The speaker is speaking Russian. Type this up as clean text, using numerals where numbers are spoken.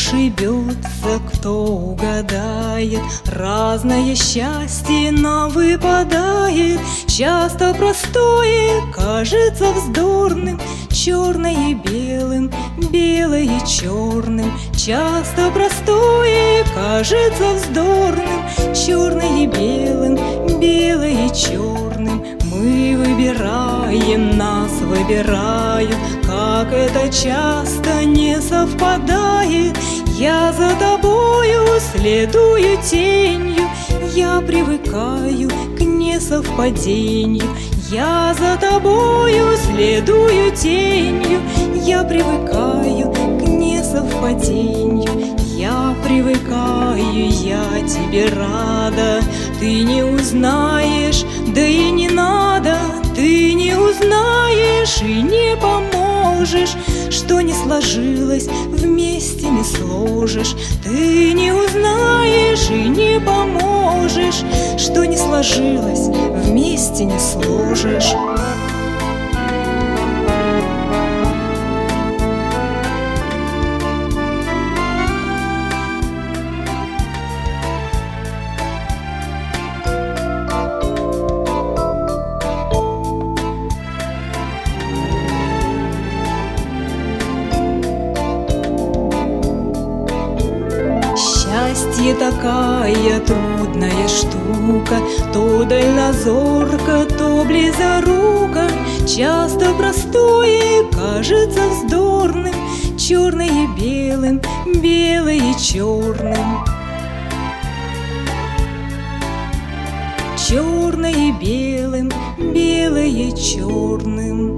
ошибется, кто угадает. Разное счастье нам выпадает. Часто простое кажется вздорным, черное и белым, белое и черным. Часто простое кажется вздорным, черное и белым, белое и черным. Мы выбираем, нас выбирают, как это часто не совпадает. Я за тобою следую тенью, я привыкаю к несовпадению. Я за тобою следую тенью, я привыкаю к несовпадению. Я привыкаю, я тебе рада, ты не узнаешь, да и не надо. Ты не узнаешь и не поможешь, что не сложилось, вместе не сложишь. Ты не узнаешь и не поможешь, что не сложилось, вместе не сложишь. Счастье такая трудная штука, то дальнозорко, то близоруко. Часто простое кажется вздорным, черное и белым, белое и черным. Черное и белым, белое и черным.